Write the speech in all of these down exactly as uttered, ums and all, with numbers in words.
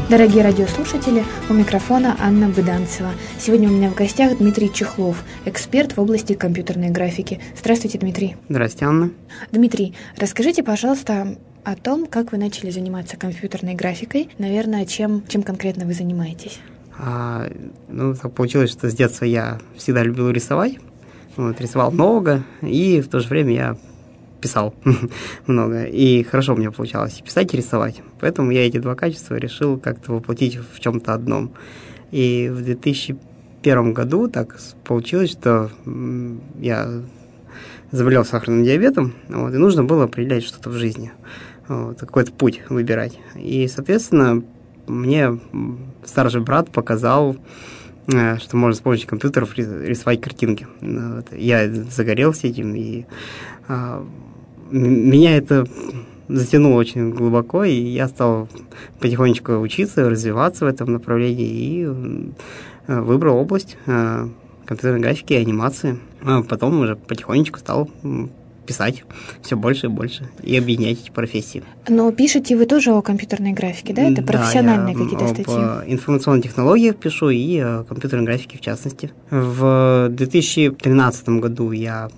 Дорогие радиослушатели, у микрофона Анна Быданцева. Сегодня у меня в гостях Дмитрий Чехлов, эксперт в области компьютерной графики. Здравствуйте, Дмитрий. Здравствуйте, Анна. Дмитрий, расскажите, пожалуйста, о том, как вы начали заниматься компьютерной графикой. Наверное, чем, чем конкретно вы занимаетесь? А, ну, так получилось, что с детства я всегда любил рисовать. Вот, рисовал много, и в то же время я писал много. И хорошо у меня получалось и писать, и рисовать. Поэтому я эти два качества решил как-то воплотить в чем-то одном. И в две тысячи первом году так получилось, что я заболел сахарным диабетом, вот, и нужно было определять что-то в жизни, вот, какой-то путь выбирать. И, соответственно, мне старший брат показал, что можно с помощью компьютеров рисовать картинки. Вот. Я загорелся этим, и а, меня это затянуло очень глубоко, и я стал потихонечку учиться, развиваться в этом направлении, и выбрал область а, компьютерной графики и анимации. А потом уже потихонечку стал писать все больше и больше и объединять эти профессии. Но пишете вы тоже о компьютерной графике, да? Это профессиональные да, какие-то статьи? Об информационных технологиях пишу и о компьютерной графике в частности. В две тысячи тринадцатом году я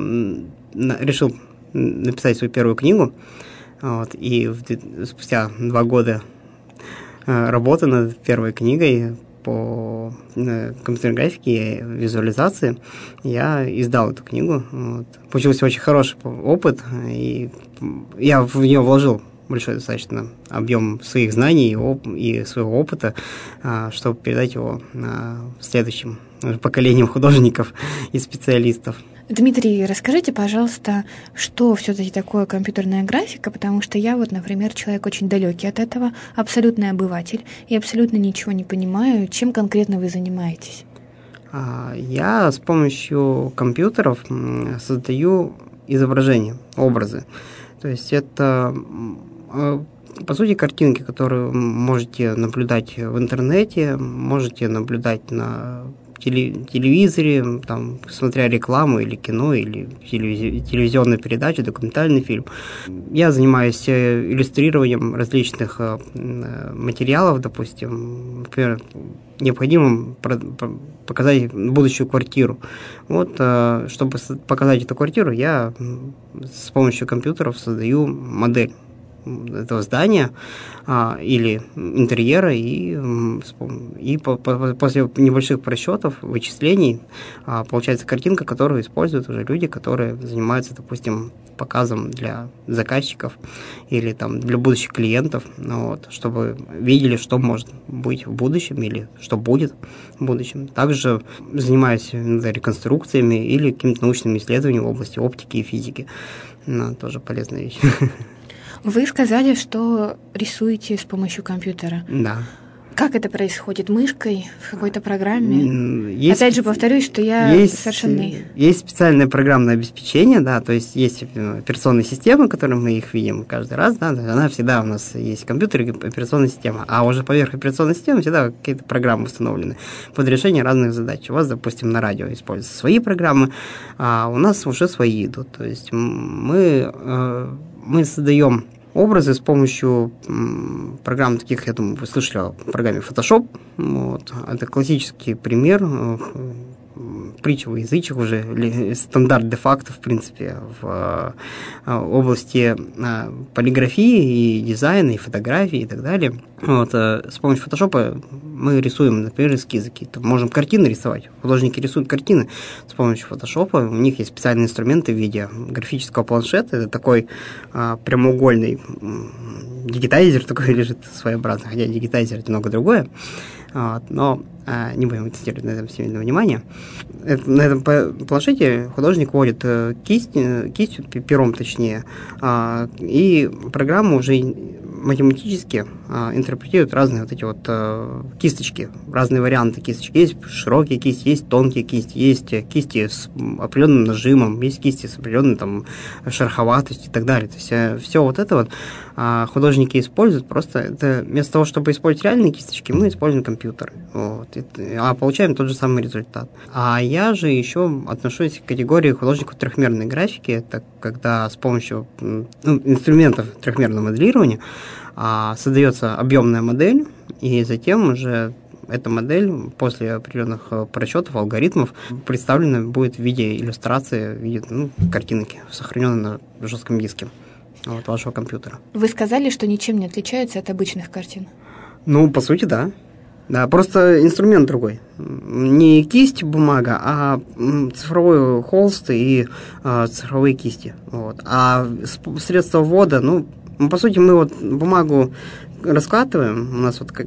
решил написать свою первую книгу, вот, и в, спустя два года работы над первой книгой по компьютерной графике и визуализации я издал эту книгу. Вот. Получился очень хороший опыт, и я в нее вложил большой достаточно объем своих знаний и своего опыта, чтобы передать его следующим поколениям художников и специалистов. Дмитрий, расскажите, пожалуйста, что все-таки такое компьютерная графика, потому что я вот, например, человек очень далекий от этого, абсолютный обыватель, и абсолютно ничего не понимаю, чем конкретно вы занимаетесь. Я с помощью компьютеров создаю изображения, образы. То есть это, по сути, картинки, которые вы можете наблюдать в интернете, можете наблюдать на телевизоре, там, смотря рекламу или кино, или телевизионную передачу, документальный фильм. Я занимаюсь иллюстрированием различных материалов, допустим, например, необходимо показать будущую квартиру. Вот, чтобы показать эту квартиру, я с помощью компьютеров создаю модель этого здания а, или интерьера, и, и по, по, после небольших просчетов, вычислений а, получается картинка, которую используют уже люди, которые занимаются, допустим, показом для заказчиков или там, для будущих клиентов, ну, вот, чтобы видели, что может быть в будущем или что будет в будущем. Также занимаюсь иногда реконструкциями или какими-то научными исследованиями в области оптики и физики. Ну, тоже полезная вещь. Вы сказали, что рисуете с помощью компьютера. Да. Как это происходит? Мышкой? В какой-то программе? Есть, Опять же, повторюсь, что я есть, совершенно... Есть специальное программное обеспечение, да, то есть есть операционные системы, которые мы их видим каждый раз, да, она всегда у нас есть компьютер и операционная система, а уже поверх операционной системы всегда какие-то программы установлены под решение разных задач. У вас, допустим, на радио используются свои программы, а у нас уже свои идут, то есть мы... мы создаем образы с помощью программ таких, я думаю, вы слышали о программе Photoshop. Вот. Это классический пример, притча во язычах уже, стандарт де-факто, в принципе, в области полиграфии и дизайна, и фотографии, и так далее. Вот. С помощью Photoshop мы рисуем, например, эскизы какие-то. Можем картины рисовать. Художники рисуют картины с помощью Photoshop. У них есть специальные инструменты в виде графического планшета. Это такой а, прямоугольный дигитайзер, такой лежит своеобразный, хотя дигитайзер это много другое. Вот, но а, не будем акцентировать на этом сильное внимание. Это, на этом планшете художник вводит кисть, кистью, пером точнее, а, и программа уже математически а, интерпретирует разные вот эти вот а, кисточки, разные варианты кисточек. Есть широкие кисти, есть тонкие кисти, есть кисти с определенным нажимом, есть кисти с определенной там шероховатостью и так далее. То есть все вот это вот а, художники используют, просто это вместо того, чтобы использовать реальные кисточки, мы используем компьютер. Вот, и, а получаем тот же самый результат. А я же еще отношусь к категории художников трехмерной графики. Это когда с помощью ну, инструментов трехмерного моделирования а, создается объемная модель, и затем уже эта модель после определенных просчетов, алгоритмов представлена будет в виде иллюстрации, в виде ну, картинки, сохраненной на жестком диске вот, вашего компьютера. Вы сказали, что ничем не отличается от обычных картин. Ну, по сути, да. Да, просто инструмент другой. Не кисть, бумага, а цифровой холст и а, цифровые кисти. Вот. А средства ввода, ну, по сути, мы вот бумагу раскатываем, у нас вот как,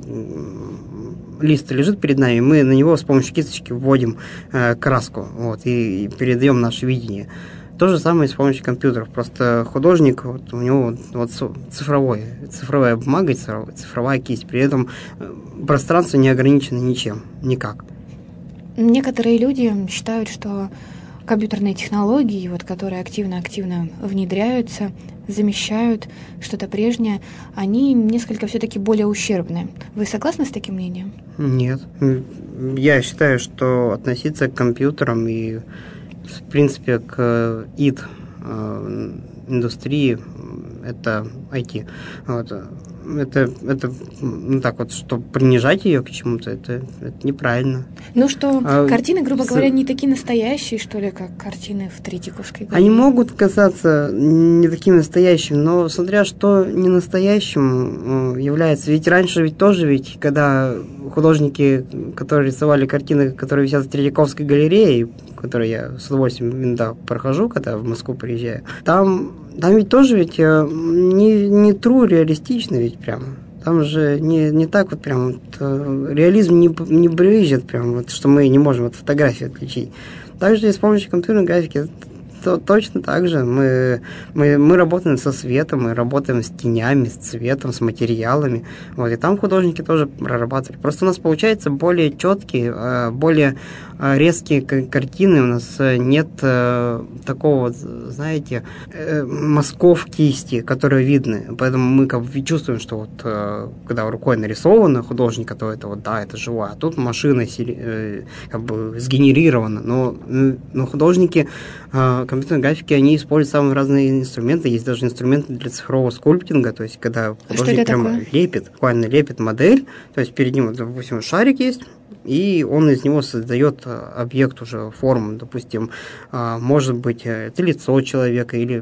лист лежит перед нами, мы на него с помощью кисточки вводим э, краску вот, и, и передаем наше видение. То же самое с помощью компьютеров. Просто художник, вот, у него вот, цифровой, цифровая бумага, цифровая кисть. При этом пространство не ограничено ничем, никак. Некоторые люди считают, что компьютерные технологии, вот, которые активно-активно внедряются, замещают что-то прежнее, они несколько все-таки более ущербны. Вы согласны с таким мнением? Нет. Я считаю, что относиться к компьютерам и в принципе, к ай ти э, индустрии, это ай ти. Вот. Это, это, ну так вот, что принижать ее к чему-то, это, это неправильно. Ну что, а, картины, грубо с... говоря, не такие настоящие, что ли, как картины в Третьяковской галерее? Они могут казаться не такими настоящими, но смотря что не настоящим является. Ведь раньше ведь тоже, ведь, когда художники, которые рисовали картины, которые висят в Третьяковской галерее, которые я с удовольствием иногда прохожу, когда в Москву приезжаю, там, там ведь тоже ведь не, не true реалистично ведь прямо. Там же не, не так вот прям вот, реализм не, не брызжет прям, вот, что мы не можем от фотографии отличить. Также и с помощью компьютерной графики то, точно так же. Мы, мы, мы работаем со светом, мы работаем с тенями, с цветом, с материалами. Вот, и там художники тоже прорабатывали. Просто у нас получается более четкие, более резкие картины. У нас нет такого, знаете, мазков кисти, которые видны. Поэтому мы как бы чувствуем, что вот когда рукой нарисовано художника, то это вот, да, это живое. А тут машина как бы сгенерирована. Но, но художники компьютерной графики, они используют самые разные инструменты. Есть даже инструменты для цифрового скульптинга, то есть когда художник прямо такое? лепит, буквально лепит модель, то есть перед ним, допустим, шарик есть, и он из него создает объект уже, форму, допустим, может быть, это лицо человека, или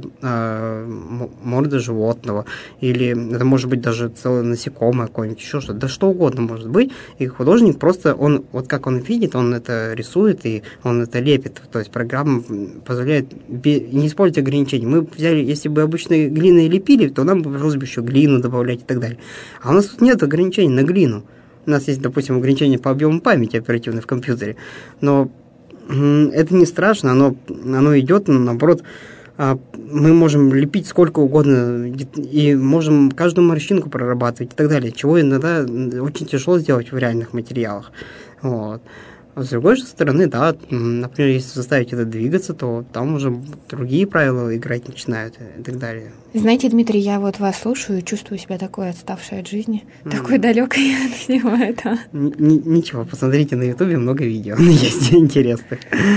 морда животного, или это может быть даже целое насекомое какое-нибудь, еще что-то, да что угодно может быть, и художник просто, он, вот как он видит, он это рисует, и он это лепит, то есть программа позволяет не использовать ограничений. Мы взяли, если бы обычной глиной лепили, то нам бы пришлось бы еще глину добавлять и так далее. А у нас тут нет ограничений на глину. У нас есть, допустим, ограничение по объему памяти оперативной в компьютере, но это не страшно, оно, оно идет, наоборот, мы можем лепить сколько угодно и можем каждую морщинку прорабатывать и так далее, чего иногда очень тяжело сделать в реальных материалах. Вот. А с другой же стороны, да, например, если заставить это двигаться, то там уже другие правила играть начинают и так далее. Знаете, Дмитрий, я вот вас слушаю и чувствую себя такой отставшей от жизни, mm. такой далекой от всего этого. Н- ничего, посмотрите на Ютубе, много видео есть интересных.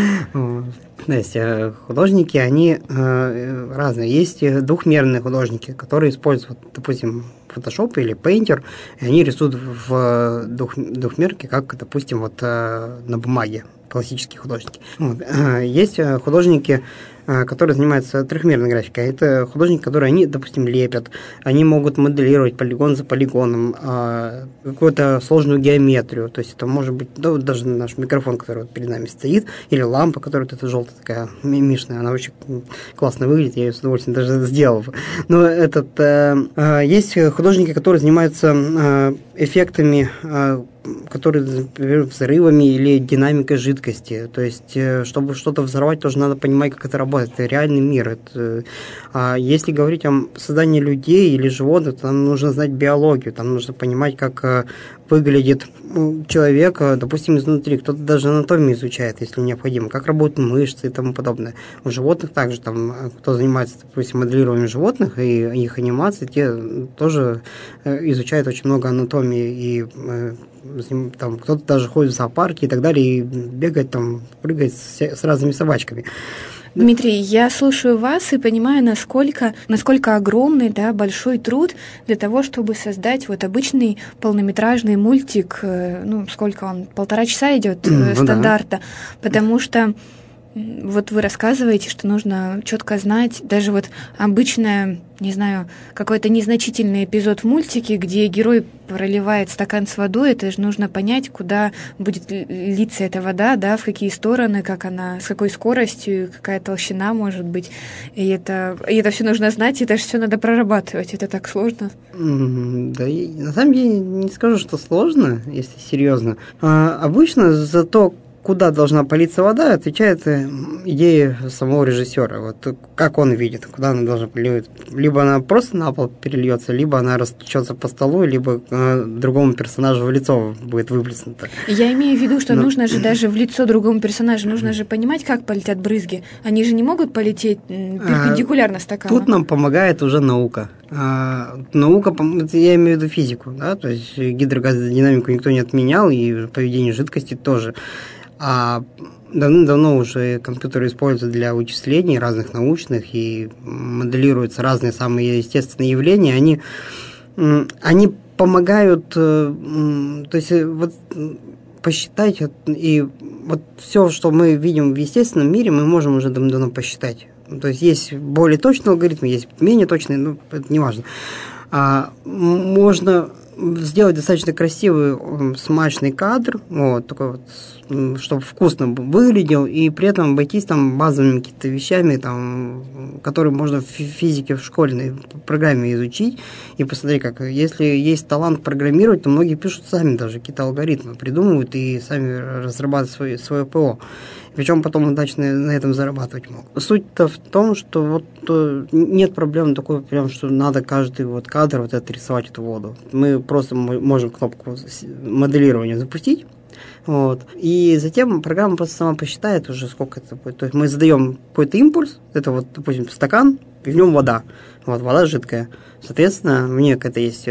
То есть художники, они э, разные. Есть двухмерные художники, которые используют, допустим, Photoshop или Painter, и они рисуют в двух, двухмерке, как, допустим, вот э, на бумаге, классические художники. Вот. Есть художники, которые занимаются трехмерной графикой. Это художники, которые они, допустим, лепят, они могут моделировать полигон за полигоном, какую-то сложную геометрию. То есть это может быть, да, даже наш микрофон, который вот перед нами стоит, или лампа, которая вот эта желтая такая мимишная, она очень классно выглядит, я ее с удовольствием даже сделал. Но этот, есть художники, которые занимаются эффектами, которые, например, взрывами или динамикой жидкости. То есть, чтобы что-то взорвать, тоже надо понимать, как это работает. Это реальный мир. Это, а если говорить о создании людей или животных, то нам нужно знать биологию, там нужно понимать, как выглядит человек, допустим, изнутри. Кто-то даже анатомию изучает, если необходимо, как работают мышцы и тому подобное. У животных также, там, кто занимается, допустим, моделированием животных и их анимацией, те тоже изучают очень много анатомии, и там кто-то даже ходит в зоопарки и так далее, и бегает там, прыгает с, с разными собачками. Дмитрий, я слушаю вас и понимаю, насколько, насколько огромный, да, большой труд для того, чтобы создать вот обычный полнометражный мультик, ну, сколько он, полтора часа идет ну, стандарта, да. Потому что вот вы рассказываете, что нужно четко знать, даже вот обычное, не знаю, какой-то незначительный эпизод в мультике, где герой проливает стакан с водой, это же нужно понять, куда будет литься эта вода, да, в какие стороны, как она, с какой скоростью, какая толщина может быть. И это, и это все нужно знать, и это же все надо прорабатывать. Это так сложно. Да, и, на самом деле не скажу, что сложно, если серьезно. А, обычно за то, куда должна политься вода, отвечает идея самого режиссера. Вот как он видит, куда она должна поливать. Либо она просто на пол перельется, либо она растечется по столу, либо э, другому персонажу в лицо будет выплеснуто. Я имею в виду, что Но... нужно же даже в лицо другому персонажу, нужно же понимать, как полетят брызги. Они же не могут полететь перпендикулярно стакану. Тут нам помогает уже наука. А, наука, я имею в виду физику, да, то есть гидрогазодинамику никто не отменял, и поведение жидкости тоже. А давно-давно уже компьютеры используют для вычислений разных научных и моделируются разные самые естественные явления. Они, они помогают, то есть вот посчитать, и вот все, что мы видим в естественном мире, мы можем уже давно посчитать. То есть есть более точные алгоритмы, есть менее точные, но это не важно. А можно сделать достаточно красивый, смачный кадр, вот, такой вот, чтобы вкусно выглядел, и при этом обойтись там базовыми какими-то вещами, там, которые можно в физике в школьной программе изучить, и посмотреть, как, если есть талант программировать, то многие пишут сами даже какие-то алгоритмы, придумывают и сами разрабатывают свое, свое ПО. Причем потом удачно на этом зарабатывать могут. Суть-то в том, что вот нет проблем такой, прям, что надо каждый вот кадр вот это рисовать эту воду. Мы просто можем кнопку моделирования запустить, вот, и затем программа просто сама посчитает уже, сколько это будет. То есть мы задаем какой-то импульс, это вот, допустим, стакан, и в нем вода. Вот, вода жидкая. Соответственно, у нее какая-то есть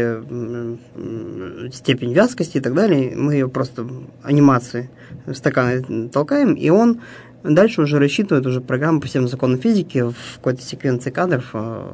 степень вязкости и так далее. Мы ее просто анимацией в стакан толкаем, и он дальше уже рассчитывает уже программу по всем законам физики в какой-то секвенции кадров.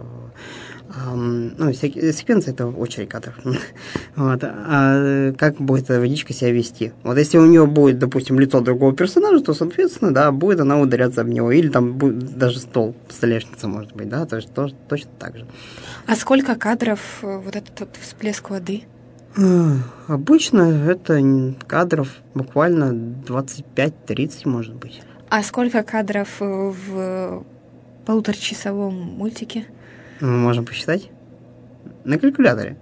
Ну, секвенция – это очередь кадров. Вот. А как будет эта водичка себя вести? Вот если у нее будет, допустим, лицо другого персонажа, то, соответственно, да, будет она ударяться об него. Или там будет даже стол, столешница, может быть, да, то есть тоже, точно так же. А сколько кадров вот этот вот всплеск воды? Обычно это кадров буквально двадцать пять тридцать, может быть. А сколько кадров в полуторачасовом мультике? Мы можем посчитать на калькуляторе.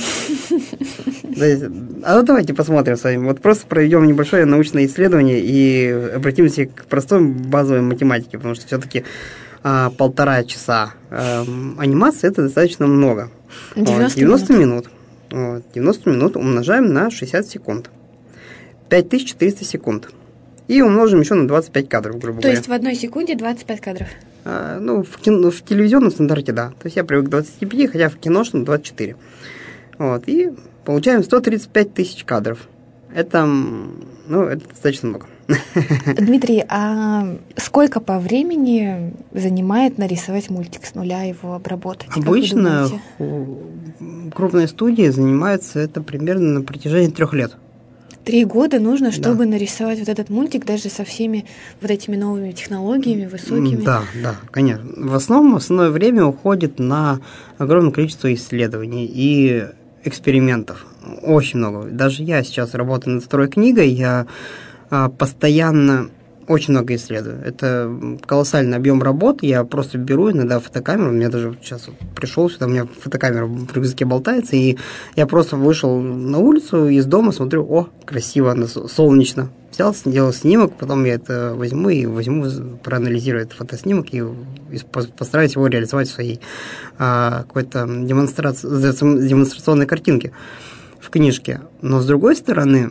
А ну давайте посмотрим с вами. Вот просто проведем небольшое научное исследование и обратимся к простой базовой математике, потому что все-таки а, полтора часа а, анимации это достаточно много. девяносто минут. Вот, девяносто минут умножаем на шестьдесят секунд. пять тысяч четыреста секунд. И умножим еще на двадцать пять кадров, грубо То говоря. То есть в одной секунде двадцать пять кадров? А, ну, в, кино, в телевизионном стандарте, да. То есть я привык к двадцати пяти, хотя в киношном двадцать четыре. Вот, и получаем сто тридцать пять тысяч кадров. Это, ну, это достаточно много. Дмитрий, а сколько по времени занимает нарисовать мультик с нуля, его обработать? Обычно крупные студии занимаются это примерно на протяжении трех лет. Три года нужно, чтобы да. нарисовать вот этот мультик даже со всеми вот этими новыми технологиями, высокими? Да, да, конечно. В основном основное время уходит на огромное количество исследований и экспериментов. Очень много. Даже я сейчас работаю над второй книгой, я а, постоянно очень много исследую. Это колоссальный объем работы. Я просто беру иногда фотокамеру. У меня даже сейчас вот пришел сюда, у меня фотокамера в рюкзаке болтается, и я просто вышел на улицу из дома, смотрю, о, красиво, солнечно. Взял, сделал снимок, потом я это возьму и возьму, проанализирую этот фотоснимок и, и постараюсь его реализовать в своей а, какой-то демонстрации, демонстрационной картинке в книжке. Но с другой стороны,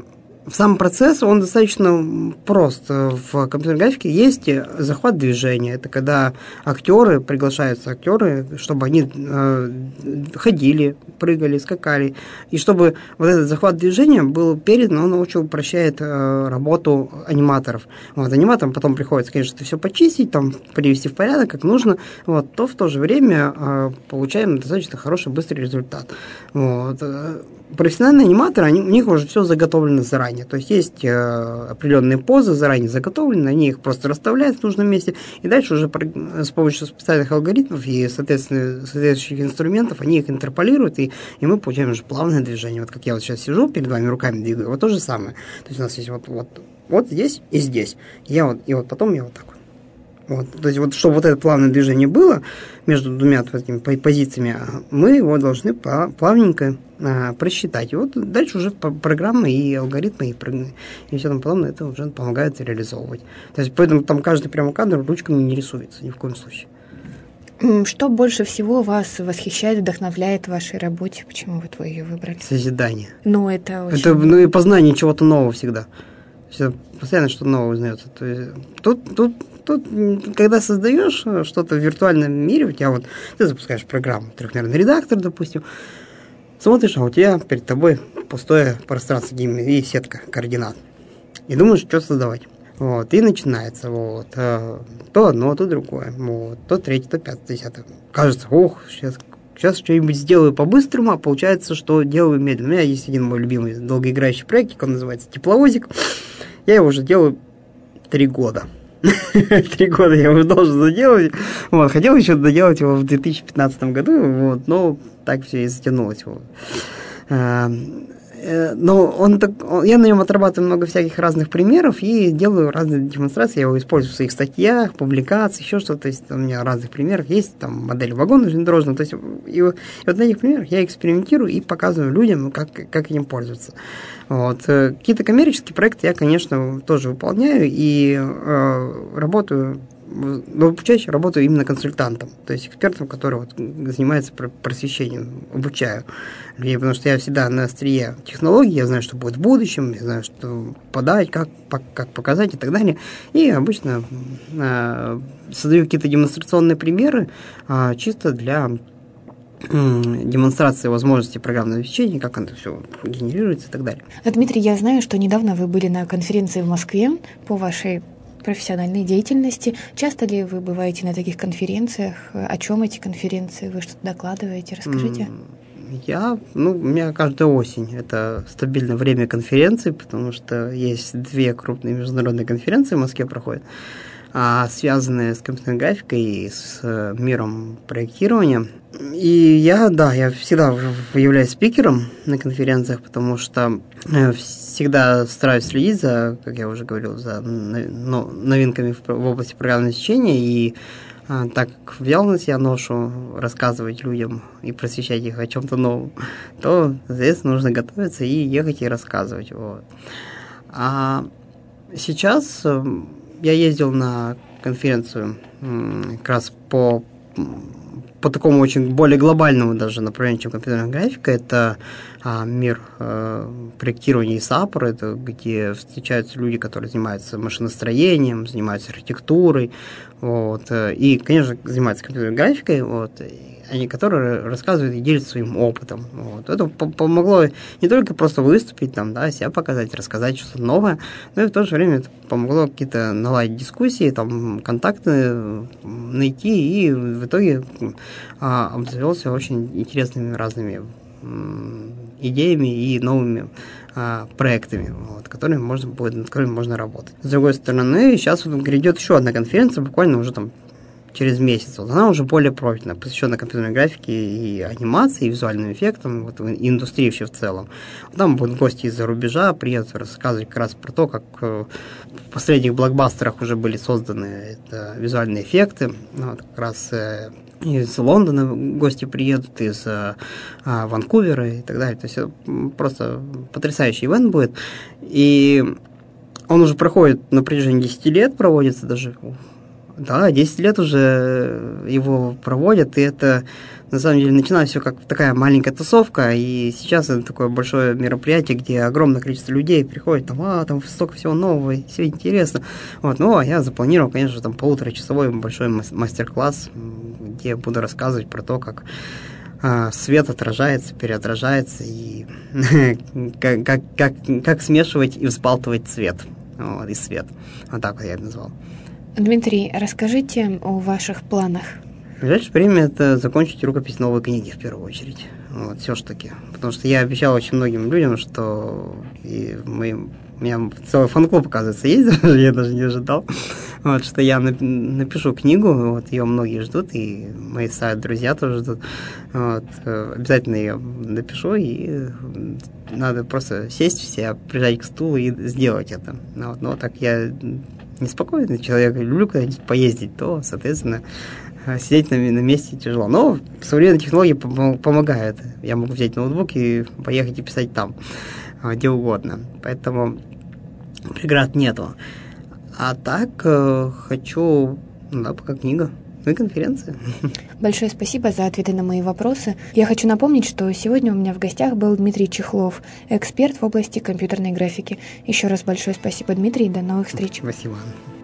сам процесс, он достаточно прост. В компьютерной графике есть захват движения. Это когда актеры, приглашаются актеры, чтобы они э, ходили, прыгали, скакали. И чтобы вот этот захват движения был передан, он очень упрощает э, работу аниматоров. Вот, аниматорам потом приходится, конечно, это все почистить, там, привести в порядок, как нужно. Вот, то в то же время э, получаем достаточно хороший, быстрый результат. Вот. Профессиональные аниматоры, они, у них уже все заготовлено заранее. То есть есть э, определенные позы заранее заготовлены, они их просто расставляют в нужном месте, и дальше уже с помощью специальных алгоритмов и, соответственно, соответствующих инструментов они их интерполируют, и, и мы получаем уже плавное движение. Вот как я вот сейчас сижу, перед вами руками двигаю, вот то же самое. То есть у нас есть вот, вот, вот здесь и здесь. Я вот, и вот потом я вот так вот. Вот, то есть, вот, чтобы вот это плавное движение было между двумя такими позициями, мы его должны плавненько а, просчитать. И вот дальше уже программы и алгоритмы, и, и все там подобное, это уже помогает реализовывать. То есть, поэтому там каждый прямо кадр ручками не рисуется, ни в коем случае. Что больше всего вас восхищает, вдохновляет в вашей работе? Почему вот вы ее выбрали? Созидание. Ну, это очень... Это, ну, и познание чего-то нового всегда. Постоянно что-то новое узнается. То есть, тут, тут Тут, когда создаешь что-то в виртуальном мире, у тебя вот, ты запускаешь программу, трехмерный редактор, допустим, смотришь, а у тебя перед тобой пустое пространство и сетка координат. И думаешь, что создавать. Вот, и начинается, вот, то одно, то другое, вот, то третье, то пятое, десятое. Кажется, ох, сейчас, сейчас что-нибудь сделаю по-быстрому, а получается, что делаю медленно. У меня есть один мой любимый долгоиграющий проект, он называется «Тепловозик». Я его уже делаю три года. Три года я его должен заделать. Вот, хотел еще доделать его в две тысячи пятнадцатом году, вот, но так все и затянулось. Вот. Но он так, он, я на нем отрабатываю много всяких разных примеров и делаю разные демонстрации. Я его использую в своих статьях, публикациях, еще что-то. То есть у меня разных примеров есть, там модель вагона железнодорожного. То есть и, и вот на этих примерах я экспериментирую и показываю людям, как, как этим пользоваться. Вот. Какие-то коммерческие проекты я, конечно, тоже выполняю и э, работаю, но чаще работаю именно консультантом, то есть экспертом, который вот занимается просвещением, обучаю людей, потому что я всегда на острие технологий, я знаю, что будет в будущем, я знаю, что подать, как, как показать и так далее. И обычно э, создаю какие-то демонстрационные примеры э, чисто для демонстрации возможностей программного обеспечения, как оно все генерируется и так далее. Дмитрий, я знаю, что недавно вы были на конференции в Москве по вашей профессиональной деятельности. Часто ли вы бываете на таких конференциях? О чем эти конференции? Вы что-то докладываете? Расскажите. Я, ну, у меня каждая осень это стабильное время конференций, потому что есть две крупные международные конференции в Москве проходят, связанные с компьютерной графикой и с миром проектирования. И я, да, я всегда являюсь спикером на конференциях, потому что всегда стараюсь следить за, как я уже говорил, за новинками в области программного обеспечения, и так как взял на себя ношу рассказывать людям и просвещать их о чем-то новом, то, соответственно, нужно готовиться и ехать и рассказывать. Вот. А сейчас я ездил на конференцию как раз по, по такому очень более глобальному даже направлению, чем компьютерная графика. Это а, мир а, проектирования и САПР, это где встречаются люди, которые занимаются машиностроением, занимаются архитектурой, вот, и, конечно, занимаются компьютерной графикой, вот, они, которые рассказывают и делятся своим опытом. Вот. Это помогло не только просто выступить, там, да, себя показать, рассказать что-то новое, но и в то же время это помогло какие-то наладить дискуссии, там, контакты найти, и в итоге а, обзавелся очень интересными разными м, идеями и новыми а, проектами, вот, которыми можно будет, над которыми можно работать. С другой стороны, сейчас вот грядет еще одна конференция, буквально уже там через месяц. Вот она уже более профильная, посвященная компьютерной графике и анимации, и визуальным эффектам, вот, и индустрии вообще в целом. Там будут гости из-за рубежа, приедут рассказывать как раз про то, как в последних блокбастерах уже были созданы это, визуальные эффекты. Вот, как раз из Лондона гости приедут, из а, Ванкувера и так далее. То есть это просто потрясающий ивент будет. И он уже проходит на протяжении десяти лет, проводится даже. Да, десять лет уже его проводят, и это на самом деле начиналось все как такая маленькая тусовка, и сейчас это такое большое мероприятие, где огромное количество людей приходит, там, а, там столько всего нового, все интересно. Вот, ну, а я запланировал, конечно, там полуторачасовой большой мастер-класс, где я буду рассказывать про то, как а, свет отражается, переотражается, и как, как, как, как смешивать и взбалтывать цвет, вот, и свет. Вот так вот я это назвал. Дмитрий, расскажите о ваших планах. В ближайшее время это закончить рукопись новой книги в первую очередь. Вот, все-таки. Потому что я обещал очень многим людям, что и мы, у меня целый фан-клуб, оказывается, есть, я даже не ожидал, вот, что я напишу книгу, вот, ее многие ждут, и мои друзья тоже ждут. Вот, обязательно ее напишу, и надо просто сесть все, прижать к стулу и сделать это. Вот, но так я неспокойный человек, люблю куда-нибудь поездить, то, соответственно, сидеть на, на месте тяжело. Но современные технологии пом- помогают. Я могу взять ноутбук и поехать и писать там, где угодно. Поэтому преград нету. А так э, хочу, ну да, пока книга, ну и конференция. Большое спасибо за ответы на мои вопросы. Я хочу напомнить, что сегодня у меня в гостях был Дмитрий Чехлов, эксперт в области компьютерной графики. Еще раз большое спасибо, Дмитрий, и до новых встреч. Спасибо.